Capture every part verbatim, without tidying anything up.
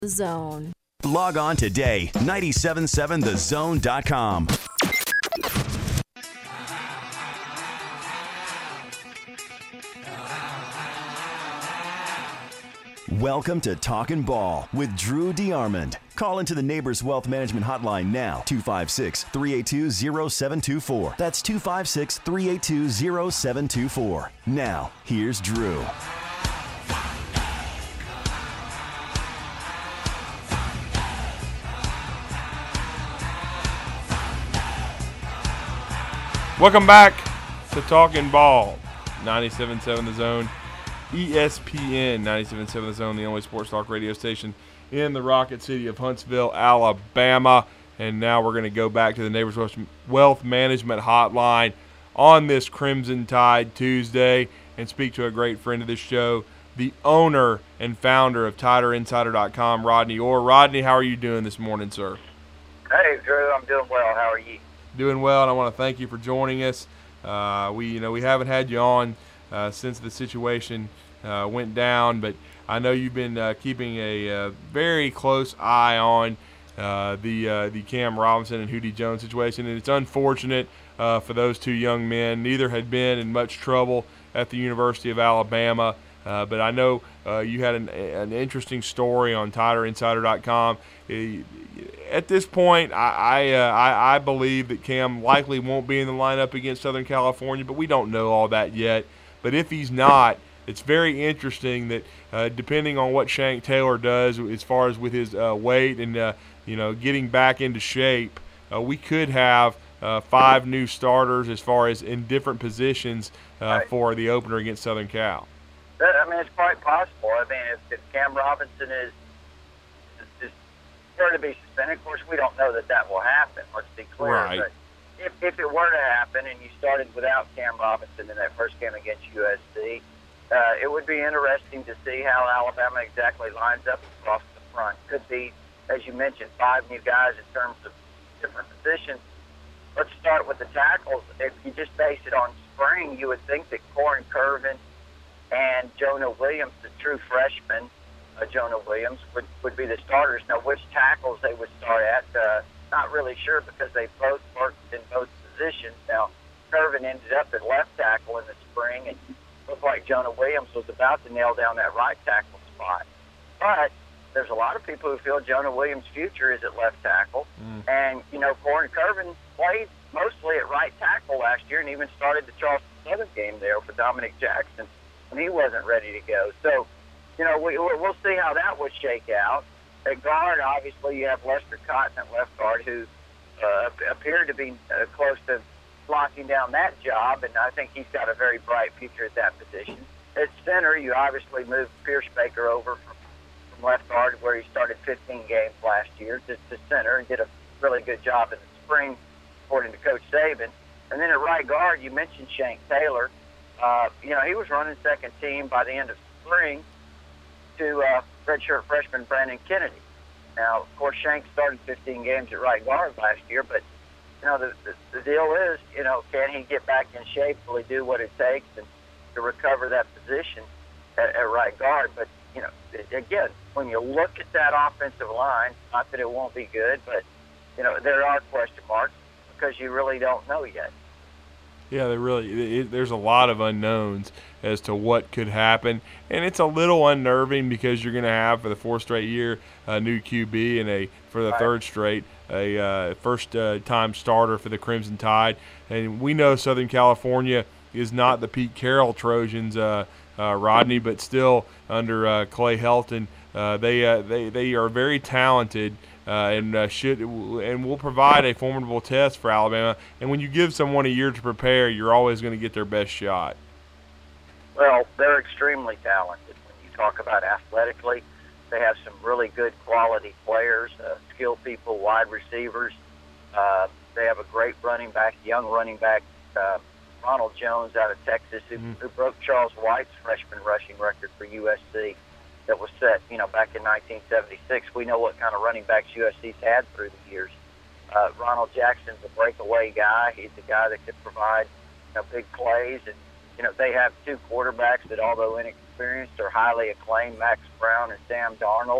The Zone. Log on today, nine seven seven the zone dot com. Welcome to Talkin' Ball with Drew DeArmond. Call into the Neighbors Wealth Management Hotline now, two five six, three eight two, zero seven two four. That's two five six, three eight two, zero seven two four. Now, here's Drew. Welcome back to Talkin' Ball, ninety-seven point seven The Zone, E S P N ninety-seven point seven The Zone, the only sports talk radio station in the Rocket City of Huntsville, Alabama. And now we're going to go back to the Neighbors Wealth Management Hotline on this Crimson Tide Tuesday and speak to a great friend of the show, the owner and founder of Tider Insider dot com, Rodney Orr. Rodney, how are you doing this morning, sir? Hey, Drew, I'm doing well. How are you? Doing well, and I want to thank you for joining us. Uh, we, you know, we haven't had you on uh, since the situation uh, went down, but I know you've been uh, keeping a uh, very close eye on uh, the uh, the Cam Robinson and Hootie Jones situation, and it's unfortunate uh, for those two young men. Neither had been in much trouble at the University of Alabama, uh, but I know uh, you had an, an interesting story on Tider Insider dot com. Uh, At this point, I I, uh, I I believe that Cam likely won't be in the lineup against Southern California, but we don't know all that yet. But if he's not, it's very interesting that uh, depending on what Shank Taylor does as far as with his uh, weight and uh, you know getting back into shape, uh, we could have uh, five new starters as far as in different positions uh, right. for the opener against Southern Cal. That, I mean, it's quite possible. I mean, if, if Cam Robinson is to be suspended. Of course, we don't know that that will happen. Let's be clear. Right. But if, if it were to happen and you started without Cam Robinson in that first game against U S C, uh, it would be interesting to see how Alabama exactly lines up across the front. Could be, as you mentioned, five new guys in terms of different positions. Let's start with the tackles. If you just base it on spring, you would think that Corin Curvin and Jonah Williams, the true freshman, Uh, Jonah Williams would, would be the starters. Now, which tackles they would start at, uh, not really sure because they both worked in both positions. Now, Curvin ended up at left tackle in the spring, and looked like Jonah Williams was about to nail down that right tackle spot. But there's a lot of people who feel Jonah Williams' future is at left tackle. Mm. And, you know, Corin Curvin played mostly at right tackle last year and even started the Charleston Southern game there for Dominic Jackson when he wasn't ready to go. So, you know, we, we'll see how that would shake out. At guard, obviously, you have Lester Cotton at left guard, who uh, appeared to be uh, close to locking down that job, and I think he's got a very bright future at that position. At center, you obviously moved Pierce Baker over from, from left guard, where he started fifteen games last year, to, to center, and did a really good job in the spring, according to Coach Saban. And then at right guard, you mentioned Shank Taylor. Uh, you know, he was running second team by the end of spring to uh, redshirt freshman Brandon Kennedy. Now, of course, Shank started fifteen games at right guard last year, but, you know, the, the, the deal is, you know, can he get back in shape? Will he do what it takes and, to recover that position at, at right guard? But, you know, again, when you look at that offensive line, not that it won't be good, but, you know, there are question marks because you really don't know yet. Yeah, they really. It, there's a lot of unknowns as to what could happen, and it's a little unnerving because you're going to have for the fourth straight year a new Q B and a for the Right. third straight a uh, first uh, time starter for the Crimson Tide, and we know Southern California is not the Pete Carroll Trojans, uh, uh, Rodney, but still under uh, Clay Helton, uh, they uh, they they are very talented. Uh, and uh, should and will provide a formidable test for Alabama. And when you give someone a year to prepare, you're always going to get their best shot. Well, they're extremely talented. When you talk about athletically, they have some really good quality players, uh, skilled people, wide receivers. Uh, they have a great running back, young running back, uh, Ronald Jones out of Texas, who, mm. who broke Charles White's freshman rushing record for U S C. That was set, you know, back in nineteen seventy-six. We know what kind of running backs U S C's had through the years. Uh, Ronald Jackson's a breakaway guy. He's a guy that could provide, you know, big plays. And, you know, they have two quarterbacks that, although inexperienced, are highly acclaimed, Max Brown and Sam Darnold.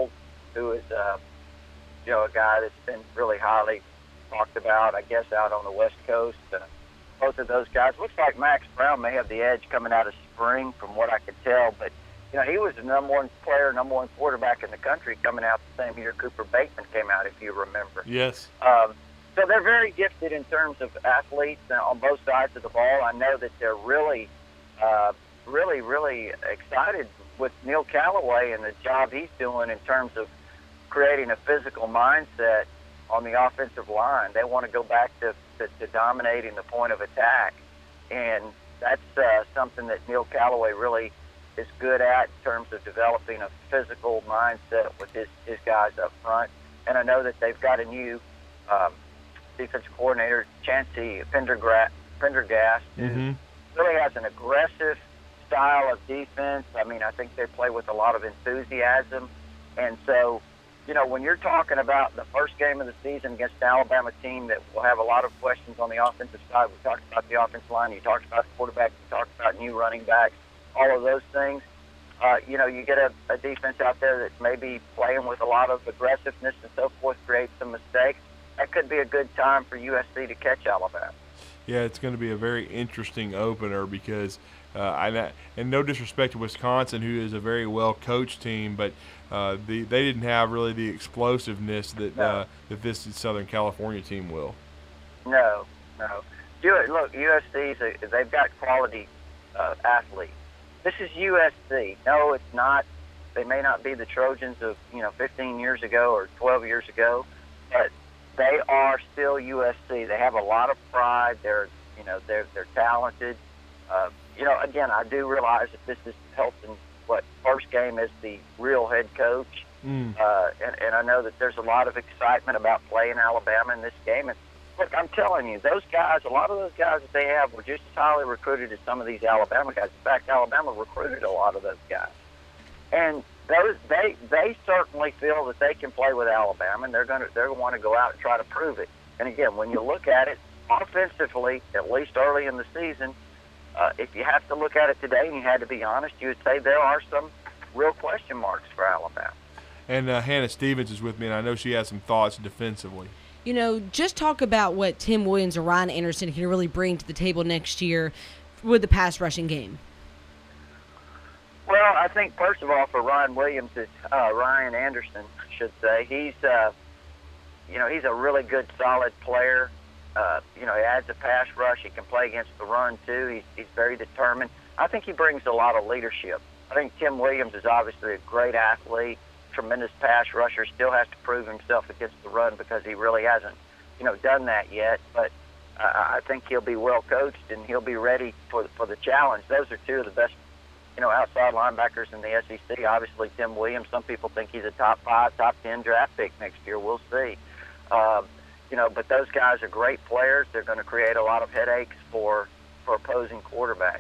who is, uh, you know, a guy that's been really highly talked about, I guess, out on the West Coast. Uh, both of those guys. Looks like Max Brown may have the edge coming out of spring from what I could tell, but, you know, he was the number one player, number one quarterback in the country coming out the same year Cooper Bateman came out, if you remember. Yes. Um, so they're very gifted in terms of athletes on both sides of the ball. I know that they're really, uh, really, really excited with Neil Callaway and the job he's doing in terms of creating a physical mindset on the offensive line. They want to go back to, to, to dominating the point of attack, and that's uh, something that Neil Callaway really is good at in terms of developing a physical mindset with his, his guys up front. And I know that they've got a new um, defensive coordinator, Chancey Pendergra- Pendergast, who Mm-hmm. really has an aggressive style of defense. I mean, I think they play with a lot of enthusiasm. And so, you know, when you're talking about the first game of the season against an Alabama team that will have a lot of questions on the offensive side, we talked about the offensive line, you talked about the quarterback, you talked about new running backs, all of those things. Uh, you know, you get a, a defense out there that's maybe playing with a lot of aggressiveness and so forth, create some mistakes. That could be a good time for U S C to catch Alabama. Yeah, it's going to be a very interesting opener because, uh, I, and no disrespect to Wisconsin, who is a very well-coached team, but uh, the, they didn't have really the explosiveness that No. uh, that this Southern California team will. No, no. Do it. Look, U S C's a, they've got quality uh, athletes. This is U S C. No, it's not. They may not be the Trojans of, you know, fifteen years ago or twelve years ago, but they are still U S C. They have a lot of pride. They're, you know, they're they're talented. Uh, you know, again, I do realize that this is Helton's what first game as the real head coach, Mm. uh, and and I know that there's a lot of excitement about playing Alabama in this game. And look, I'm telling you, those guys, a lot of those guys that they have were just as highly recruited as some of these Alabama guys. In fact, Alabama recruited a lot of those guys. And those they they certainly feel that they can play with Alabama, and they're going to they're going to want to go out and try to prove it. And again, when you look at it offensively, at least early in the season, uh, if you have to look at it today and you had to be honest, you would say there are some real question marks for Alabama. And uh, Hannah Stevens is with me, and I know she has some thoughts defensively. You know, just talk about what Tim Williams or Ryan Anderson can really bring to the table next year with the pass rushing game. Well, I think first of all, for Ryan Williams, is uh, Ryan Anderson, I should say, he's uh, you know he's a really good, solid player. Uh, you know, he adds a pass rush. He can play against the run too. He's he's very determined. I think he brings a lot of leadership. I think Tim Williams is obviously a great athlete, tremendous pass rusher. Still has to prove himself against the run because he really hasn't, you know, done that yet. But uh, I think he'll be well coached and he'll be ready for for the challenge. Those are two of the best, you know, outside linebackers in the S E C. Obviously, Tim Williams, some people think he's a top five, top ten draft pick next year. We'll see. Um, you know, but those guys are great players. They're going to create a lot of headaches for, for opposing quarterbacks.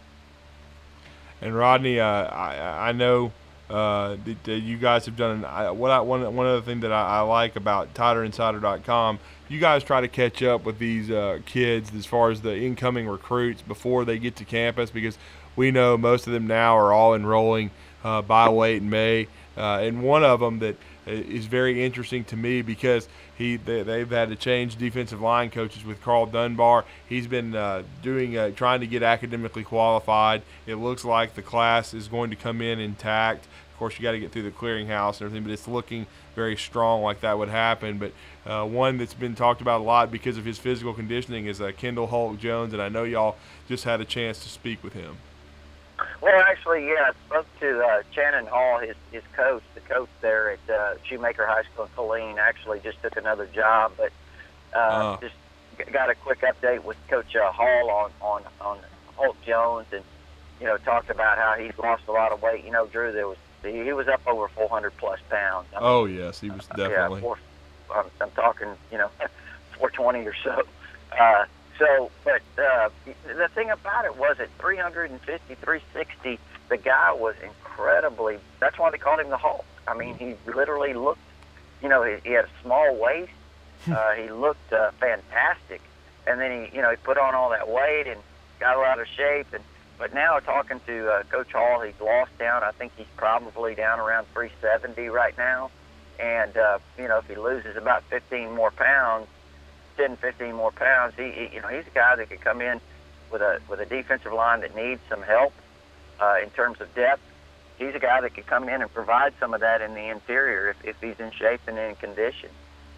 And Rodney, uh, I, I know uh, that, that you guys have done. I, what I, one one other thing that I, I like about Tider Insider dot com, you guys try to catch up with these uh, kids as far as the incoming recruits before they get to campus, because we know most of them now are all enrolling uh, by late May. Uh, and one of them that is very interesting to me because he they, they've had to change defensive line coaches with Carl Dunbar. He's been uh, doing uh, trying to get academically qualified. It looks like the class is going to come in intact. Of course, you got to get through the clearinghouse and everything, but it's looking very strong like that would happen. But uh, one that's been talked about a lot because of his physical conditioning is uh, Kendall Hulk Jones, and I know y'all just had a chance to speak with him. Well, actually, yeah, I spoke to uh, Shannon Hall, his his coach, the coach there at uh, Shoemaker High School in Killeen. Actually, just took another job, but uh, Uh. just g- got a quick update with Coach uh, Hall on on on Holt Jones, and you know talked about how he's lost a lot of weight. You know, Drew, there was he, he was up over four hundred plus pounds. I mean, Oh yes, he was definitely. Yeah, four, I'm, I'm talking, you know, four twenty or so. Uh, so, but uh, the thing about it was at three fifty, three sixty, the guy was incredibly, that's why they called him the Hulk. I mean, he literally looked, you know, he, he had a small waist. Uh, he looked uh, fantastic. And then he, you know, he put on all that weight and got out of shape. And But now talking to uh, Coach Hall, he's lost down. I think he's probably down around three seventy right now. And, uh, you know, if he loses about fifteen more pounds, ten, fifteen more pounds, he, he you know, he's a guy that could come in with a with a defensive line that needs some help uh, in terms of depth. He's a guy that could come in and provide some of that in the interior if, if he's in shape and in condition.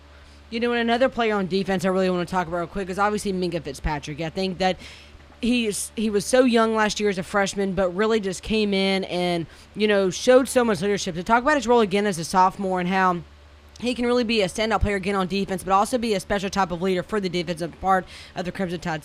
You know, and another player on defense I really want to talk about real quick is obviously Minkah Fitzpatrick. I think that he's he was so young last year as a freshman, but really just came in and, you know, showed so much leadership. To talk about his role again as a sophomore and how he can really be a standout player again on defense, but also be a special type of leader for the defensive part of the Crimson Tides.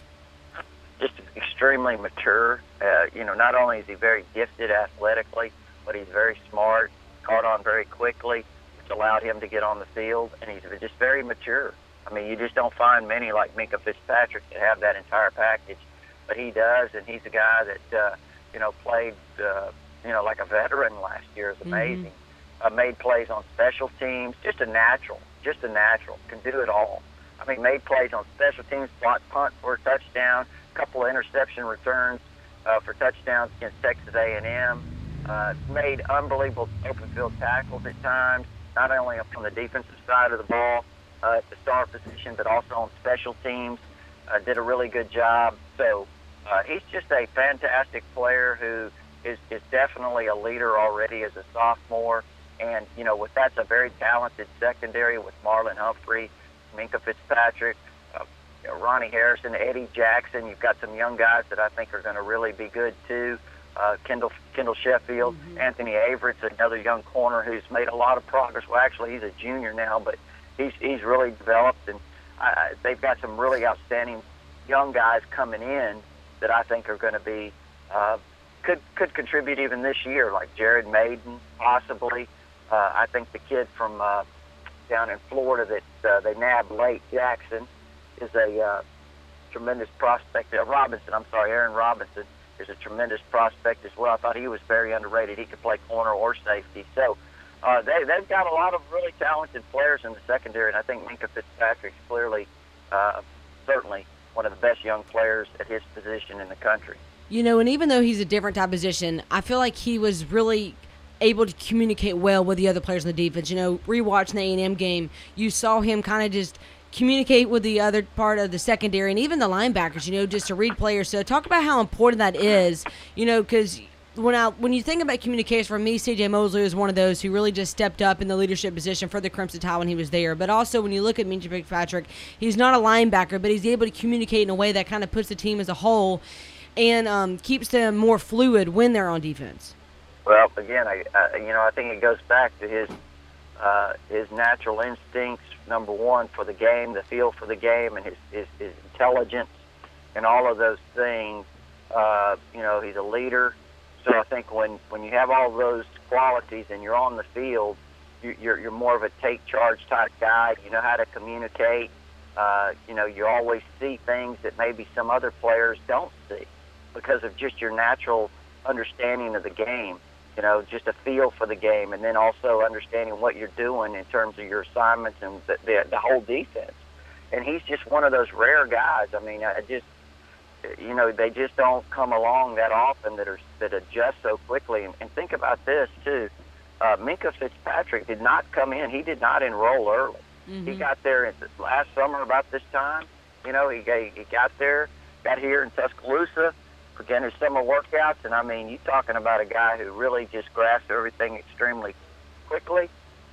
Just extremely mature. Uh, you know, not only is he very gifted athletically, but he's very smart, caught on very quickly, which allowed him to get on the field, and he's just very mature. I mean, you just don't find many like Minkah Fitzpatrick that have that entire package, but he does, and he's a guy that, uh, you know, played, uh, you know, like a veteran last year. Is amazing. Mm-hmm. Uh, made plays on special teams, just a natural, just a natural, can do it all. I mean, made plays on special teams, block punt for a touchdown, a couple of interception returns uh, for touchdowns against Texas A and M. Uh, made unbelievable open field tackles at times, not only up on the defensive side of the ball uh, at the star position, but also on special teams. Uh, did a really good job. So uh, he's just a fantastic player who is, is definitely a leader already as a sophomore. And, you know, with that's a very talented secondary with Marlon Humphrey, Minkah Fitzpatrick, uh, you know, Ronnie Harrison, Eddie Jackson. You've got some young guys that I think are going to really be good too. Uh, Kendall Kendall Sheffield, mm-hmm. Anthony Averett's another young corner who's made a lot of progress. Well, actually, he's a junior now, but he's he's really developed, and I, they've got some really outstanding young guys coming in that I think are going to be uh, could could contribute even this year, like Jared Maiden, possibly. Uh, I think the kid from uh, down in Florida that uh, they nabbed late, Jackson, is a uh, tremendous prospect. Uh, Robinson, I'm sorry, Aaron Robinson. Is a tremendous prospect as well. I thought he was very underrated. He could play corner or safety. So uh, they, they've got a lot of really talented players in the secondary, and I think Minkah Fitzpatrick's clearly, uh, certainly one of the best young players at his position in the country. You know, and even though he's a different type of position, I feel like he was really able to communicate well with the other players in the defense. You know, rewatching the A and M game, you saw him kind of just communicate with the other part of the secondary and even the linebackers, you know, just to read players. So talk about how important that is, you know, because when I when you think about communication, for me, C J Mosley was one of those who really just stepped up in the leadership position for the Crimson Tide when he was there. But also when you look at Minkah Fitzpatrick, he's not a linebacker, but he's able to communicate in a way that kind of puts the team as a whole and um, keeps them more fluid when they're on defense. Well, again, I, I you know, I think it goes back to his uh, his natural instincts. Number one, for the game, the feel for the game, and his, his, his intelligence, and all of those things. Uh, you know, he's a leader. So I think when, when you have all those qualities and you're on the field, you, you're you're more of a take charge type guy. You know how to communicate. Uh, you know, you always see things that maybe some other players don't see because of just your natural understanding of the game. You know, just a feel for the game, and then also understanding what you're doing in terms of your assignments and the, the, the whole defense. And he's just one of those rare guys. I mean, I just, you know, they just don't come along that often that are that adjust so quickly. And, and think about this too. Uh, Minkah Fitzpatrick did not come in. He did not enroll early. Mm-hmm. He got there in, last summer about this time. You know, he he got there, got here in Tuscaloosa. Began his summer workouts, and I mean, you talking about a guy who really just grasped everything extremely quickly.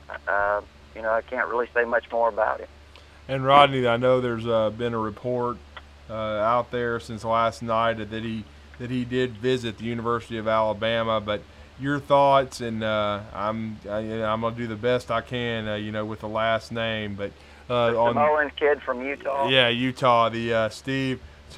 Uh, you know, I can't really say much more about it. And Rodney, I know there's uh, been a report uh, out there since last night that he that he did visit the University of Alabama. But your thoughts, and uh, I'm I, I'm gonna do the best I can, uh, you know, with the last name, but uh, the on Samoan kid from Utah. Yeah, Utah, the uh, Steve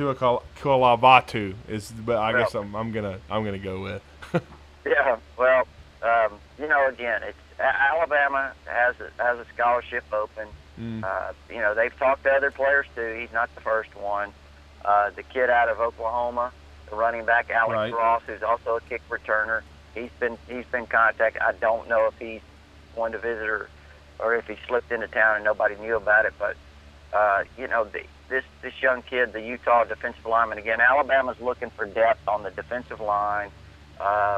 Tuipulotu is, but I guess I'm, I'm gonna I'm gonna go with. Yeah, well, um, you know, again, it's Alabama has a, has a scholarship open. Mm. Uh, you know, they've talked to other players too. He's not the first one. Uh, the kid out of Oklahoma, the running back Alex right. Ross, who's also a kick returner. He's been he's been contacted. I don't know if he's going to visit or, or if he slipped into town and nobody knew about it, but. Uh, you know, the, this this young kid, the Utah defensive lineman, again, Alabama's looking for depth on the defensive line. Uh,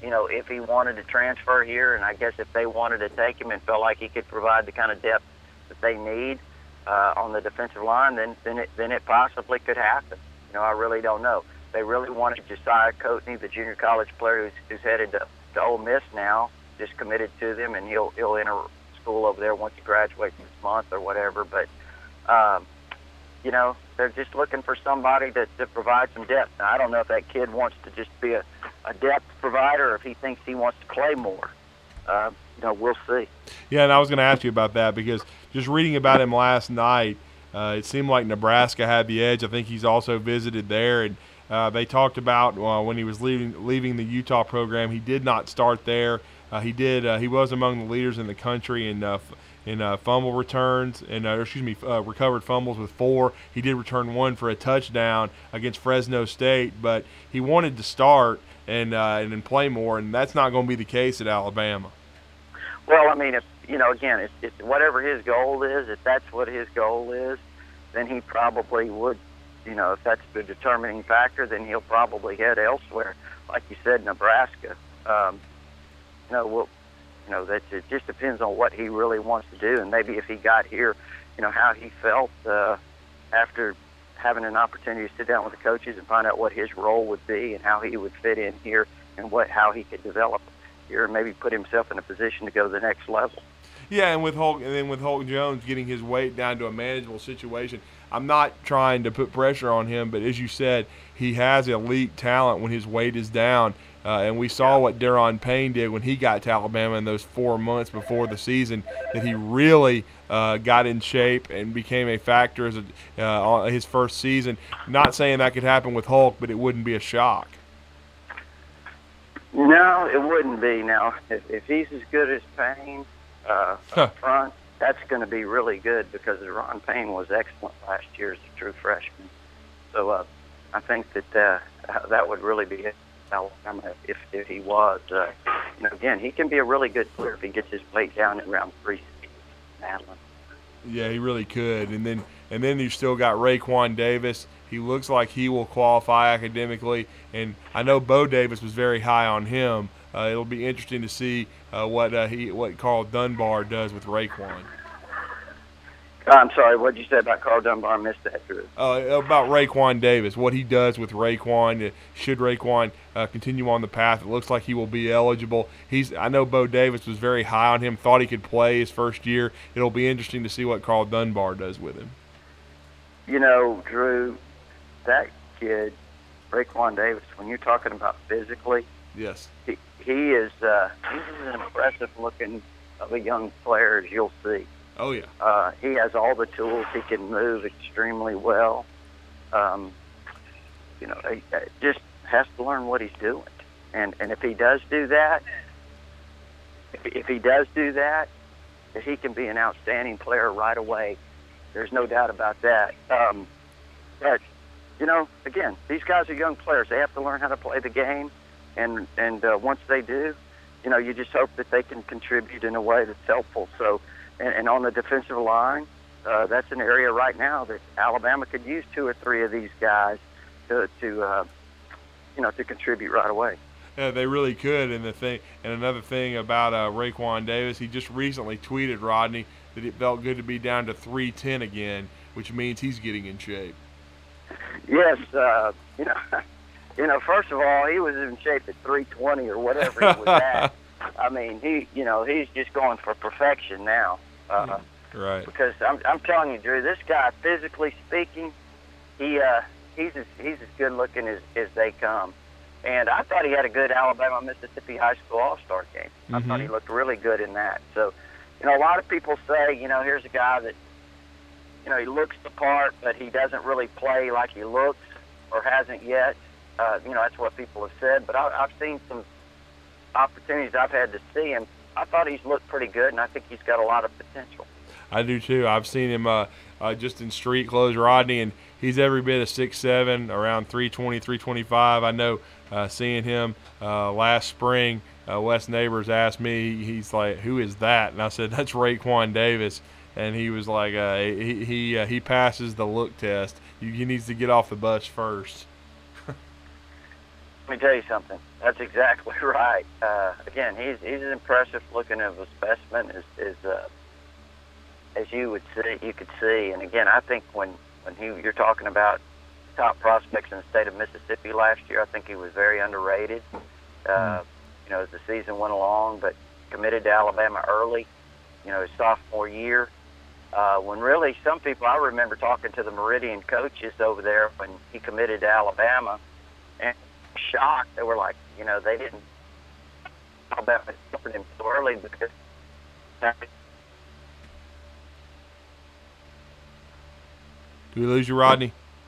you know, if he wanted to transfer here, and I guess if they wanted to take him and felt like he could provide the kind of depth that they need uh, on the defensive line, then then it, then it possibly could happen. You know, I really don't know. They really wanted Josiah Coatney, the junior college player who's, who's headed to, to Ole Miss now, just committed to them, and he'll he'll enter school over there once he graduates this month or whatever. But, um, you know, they're just looking for somebody to, to provide some depth. Now, I don't know if that kid wants to just be a, a depth provider or if he thinks he wants to play more. Uh, you know, we'll see. Yeah, and I was going to ask you about that because just reading about him last night, uh, it seemed like Nebraska had the edge. I think he's also visited there, and uh, they talked about uh, when he was leaving leaving the Utah program, he did not start there. Uh, he did. Uh, he was among the leaders in the country in uh, in uh, fumble returns and uh, excuse me, uh, recovered fumbles with four. He did return one for a touchdown against Fresno State, but he wanted to start and uh, and then play more, and that's not going to be the case at Alabama. Well, I mean, if you know, again, it's, it's whatever his goal is. If that's what his goal is, then he probably would. You know, if that's the determining factor, then he'll probably head elsewhere. Like you said, Nebraska. Um, you know, well, you know, that it just depends on what he really wants to do, and maybe if he got here, you know, how he felt uh, after having an opportunity to sit down with the coaches and find out what his role would be and how he would fit in here and what how he could develop here and maybe put himself in a position to go to the next level. Yeah, and with Hulk, and then with Hulk Jones getting his weight down to a manageable situation, I'm not trying to put pressure on him, but as you said, he has elite talent when his weight is down. Uh, and we saw what Daron Payne did when he got to Alabama in those four months before the season, that he really uh, got in shape and became a factor as a, uh, on his first season. Not saying that could happen with Hulk, but it wouldn't be a shock. No, it wouldn't be. Now, if, if he's as good as Payne uh, Huh. up front, that's going to be really good because Daron Payne was excellent last year as a true freshman. So uh, I think that uh, that would really be it. Alabama, if, if he was, uh, you know, again, he can be a really good player if he gets his weight down at around three sixty. Yeah, he really could. And then and then you still got Raekwon Davis. He looks like he will qualify academically. And I know Bo Davis was very high on him. Uh, it'll be interesting to see uh, what uh, he what Carl Dunbar does with Raekwon. I'm sorry, what did you say about Carl Dunbar? I missed that, Drew. Uh, about Raekwon Davis, what he does with Raekwon. Should Raekwon uh, continue on the path, it looks like he will be eligible. He's. I know Bo Davis was very high on him, thought he could play his first year. It'll be interesting to see what Carl Dunbar does with him. You know, Drew, that kid, Raekwon Davis, when you're talking about physically, Yes. he, he is uh, he's as impressive looking of a young player as you'll see. Oh, yeah. Uh, he has all the tools. He can move extremely well. Um, you know, he uh, just has to learn what he's doing. And and if he does do that, if, if he does do that, he can be an outstanding player right away. There's no doubt about that. Um, but, you know, again, these guys are young players. They have to learn how to play the game. And, and uh, once they do, you know, you just hope that they can contribute in a way that's helpful. So, And, and on the defensive line, uh, that's an area right now that Alabama could use two or three of these guys to, to uh, you know, to contribute right away. Yeah, they really could. And the thing, and another thing about uh, Raekwon Davis, he just recently tweeted, Rodney, that it felt good to be down to three ten again, which means he's getting in shape. Yes, uh, you know, you know. First of all, he was in shape at three twenty or whatever he was at. I mean, he, you know, he's just going for perfection now. Uh, right. Because I'm, I'm telling you, Drew, this guy, physically speaking, he, uh, he's as, he's as good looking as, as they come. And I thought he had a good Alabama Mississippi High School All-Star game. I Mm-hmm. thought he looked really good in that. So, you know, a lot of people say, you know, here's a guy that, you know, he looks the part, but he doesn't really play like he looks or hasn't yet. Uh, you know, that's what people have said. But I, I've seen some opportunities I've had to see him. I thought he's looked pretty good, and I think he's got a lot of potential. I do too. I've seen him uh, uh, just in street clothes, Rodney, and he's every bit of six seven, around three twenty, three twenty-five. I know uh, seeing him uh, last spring, uh, Wes Neighbors asked me, he's like, who is that? And I said, that's Raekwon Davis. And he was like, uh, he he, uh, he passes the look test. You, he needs to get off the bus first. Let me tell you something. That's exactly right. Uh, again, he's he's as impressive looking of a specimen as as, uh, as you would see, you could see. And again, I think when when he, you're talking about top prospects in the state of Mississippi last year, I think he was very underrated. Uh, you know, as the season went along, but committed to Alabama early. You know, his sophomore year. Uh, when really some people, I remember talking to the Meridian coaches over there when he committed to Alabama, and shocked. They were like, you know, they didn't Alabama offered him so early because. Do we lose you, Rodney?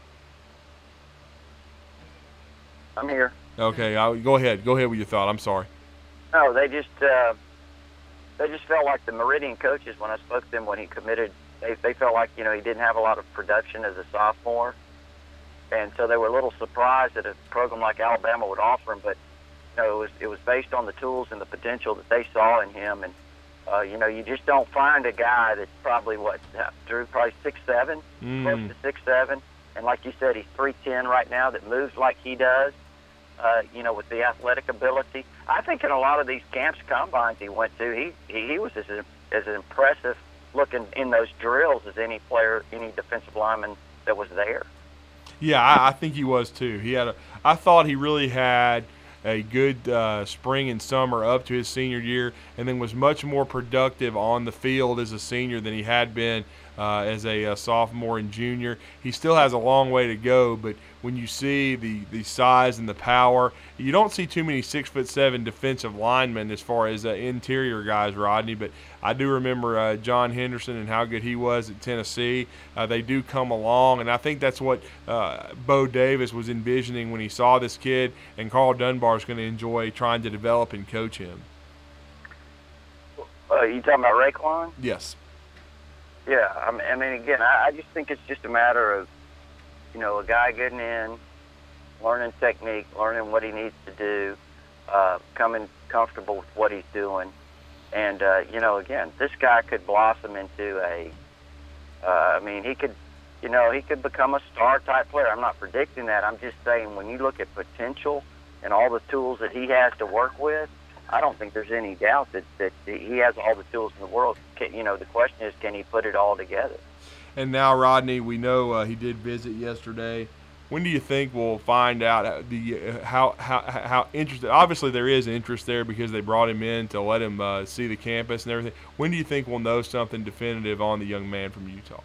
I'm here. Okay, I'll, go ahead. Go ahead with your thought. I'm sorry. No, they just uh, they just felt like the Meridian coaches, when I spoke to them when he committed, they they felt like, you know, he didn't have a lot of production as a sophomore, and so they were a little surprised that a program like Alabama would offer him. But you know, it was it was based on the tools and the potential that they saw in him, and uh, you know, you just don't find a guy that's probably what Drew probably six seven, mm. close to six seven, and like you said, he's three ten right now that moves like he does. Uh, you know, with the athletic ability. I think in a lot of these camps, combines he went to, he he, he was as as impressive looking in those drills as any player, any defensive lineman that was there. Yeah, I, I think he was too. He had a. I thought he really had a good uh, spring and summer up to his senior year, and then was much more productive on the field as a senior than he had been uh, as a, a sophomore and junior. He still has a long way to go, but when you see the, the size and the power, you don't see too many six foot seven defensive linemen as far as uh, interior guys, Rodney. But I do remember uh, John Henderson and how good he was at Tennessee. Uh, they do come along, and I think that's what uh, Bo Davis was envisioning when he saw this kid, and Carl Dunbar is going to enjoy trying to develop and coach him. Uh, you talking about Raekwon? Yes. Yeah, I mean, I mean again, I, I just think it's just a matter of, you know, a guy getting in, learning technique, learning what he needs to do, uh, coming comfortable with what he's doing. And, uh, you know, again, this guy could blossom into a, uh, I mean, he could, you know, he could become a star-type player. I'm not predicting that. I'm just saying when you look at potential and all the tools that he has to work with, I don't think there's any doubt that, that he has all the tools in the world. Can, you know, the question is, can he put it all together? And now, Rodney, we know uh, he did visit yesterday. When do you think we'll find out the uh, how how how interested? Obviously, there is interest there because they brought him in to let him uh, see the campus and everything. When do you think we'll know something definitive on the young man from Utah?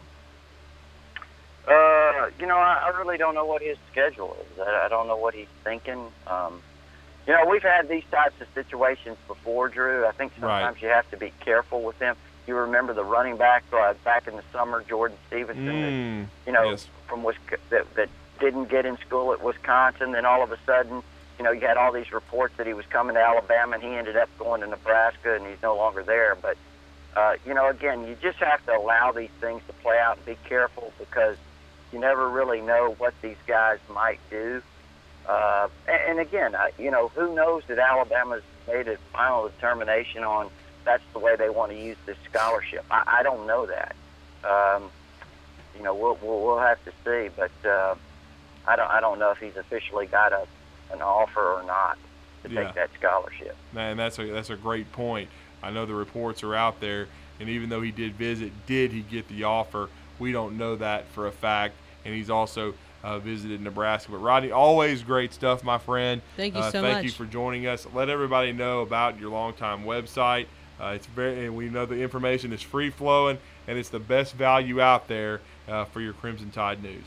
Uh, you know, I, I really don't know what his schedule is. I, I don't know what he's thinking. Um, you know, we've had these types of situations before, Drew. I think sometimes right. you have to be careful with them. You remember the running back uh, back in the summer, Jordan Stevenson, mm, that, you know, yes. from Wisconsin, that, that didn't get in school at Wisconsin. Then all of a sudden, you know, you had all these reports that he was coming to Alabama, and he ended up going to Nebraska, and he's no longer there. But, uh, you know, again, you just have to allow these things to play out and be careful because you never really know what these guys might do. Uh, and, and again, I, you know, who knows that Alabama's made a final determination on that's the way they want to use this scholarship. I, I don't know that. Um, you know, we'll, we'll we'll have to see, but uh, I don't I don't know if he's officially got a an offer or not to yeah. take that scholarship. Man, that's a that's a great point. I know the reports are out there, and even though he did visit, did he get the offer? We don't know that for a fact, and he's also uh, visited Nebraska. But Rodney, always great stuff, my friend. Thank you uh, so thank much. Thank you for joining us. Let everybody know about your longtime website. Uh, it's very, and we know the information is free flowing, and it's the best value out there uh, for your Crimson Tide news.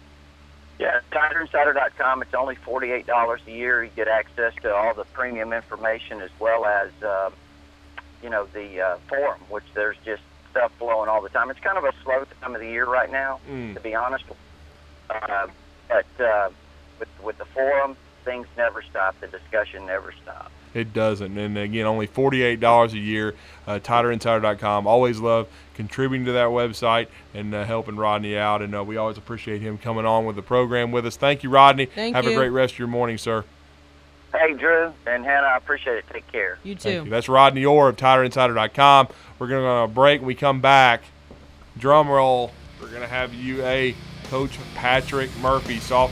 Yeah, Tider Insider dot com. It's only forty-eight dollars a year. You get access to all the premium information as well as, um, you know, the uh, forum, which there's just stuff flowing all the time. It's kind of a slow time of the year right now, mm. to be honest. Uh, but uh, with with the forum, things never stop. The discussion never stops. It doesn't. And, again, only forty-eight dollars a year, uh, Tider Insider dot com. Always love contributing to that website and uh, helping Rodney out. And uh, we always appreciate him coming on with the program with us. Thank you, Rodney. Thank Have you. a great rest of your morning, sir. Hey, Drew and Hannah, I appreciate it. Take care. You too. Thank you. That's Rodney Orr of Tider Insider dot com. We're going to go on a break. When we come back, drum roll, we're going to have you a Coach Patrick Murphy, soft